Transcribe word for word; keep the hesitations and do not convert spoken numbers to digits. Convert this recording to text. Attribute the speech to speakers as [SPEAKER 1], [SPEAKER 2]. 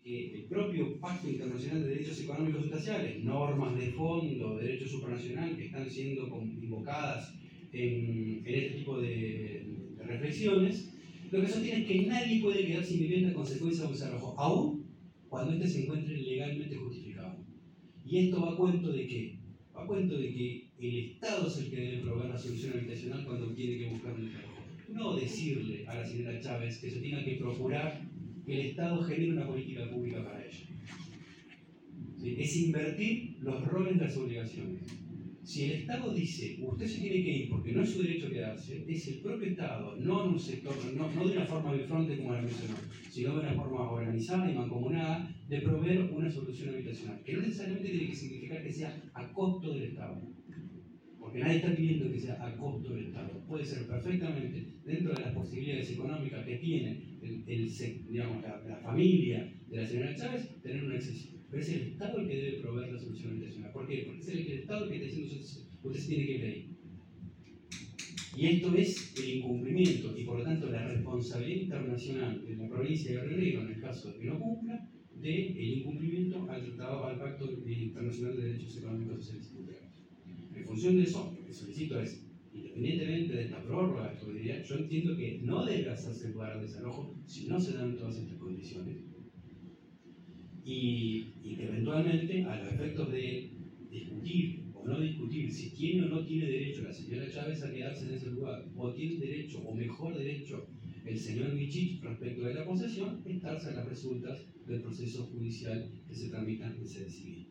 [SPEAKER 1] que el propio Pacto Internacional de Derechos Económicos y Sociales, normas de fondo, derecho supranacional que están siendo invocadas en, en este tipo de, de reflexiones, lo que sostiene es que nadie puede quedar sin vivienda a consecuencia de un desalojo, aún cuando éste se encuentre legalmente justificado. ¿Y esto va a cuento de qué? Va a cuento de que el Estado es el que debe proveer la solución habitacional cuando tiene que buscar un desalojo. No decirle a la señora Chávez que se tenga que procurar que el Estado genere una política pública para ella. ¿Sí? Es invertir los roles de las obligaciones. Si el Estado dice, usted se tiene que ir porque no es su derecho quedarse, es el propio Estado, no en un sector, no, no de una forma bifronte como la mencionó, sino de una forma organizada y mancomunada de proveer una solución habitacional, que no necesariamente tiene que significar que sea a costo del Estado, porque nadie está pidiendo que sea a costo del Estado. Puede ser perfectamente dentro de las posibilidades económicas que tiene el, el, digamos, la, la familia de la señora Chávez, tener un acceso. Pero es el Estado el que debe proveer la solución habitacional. ¿Por qué? Porque es el, el Estado el que está diciendo usted, usted se tiene que ir de ahí. Y esto es el incumplimiento y por lo tanto la responsabilidad internacional de la provincia de Río Negro, en el caso de que no cumpla, del incumplimiento al Tratado, al Pacto Internacional de Derechos Económicos, Sociales y Culturales. En función de eso, lo que solicito es, independientemente de esta prórroga, yo entiendo que no debe hacerse lugar al desalojo si no se dan todas estas condiciones. Y, y que eventualmente, a los efectos de discutir o no discutir si tiene o no tiene derecho la señora Chávez a quedarse en ese lugar, o tiene derecho, o mejor derecho, el señor Michich respecto de la posesión, estarse a las resultas del proceso judicial que se tramitan en sede civil.